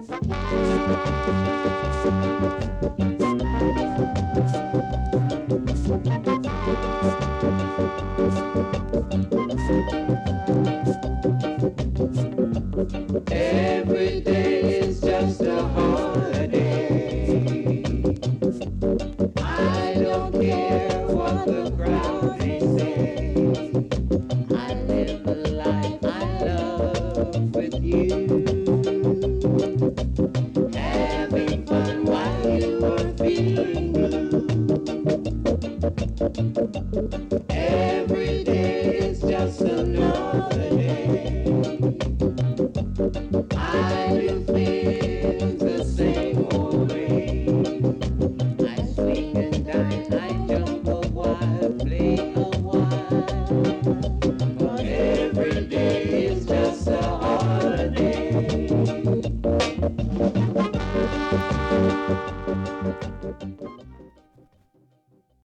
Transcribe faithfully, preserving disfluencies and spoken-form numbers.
Every day is just a holiday. I don't care what the crowd may say. I live the life I love with you. Having fun while you are feeling blue. Every day is just another day. I do things the same old way. I swing and dine, I jump a while, play a while. But every day is just a holiday.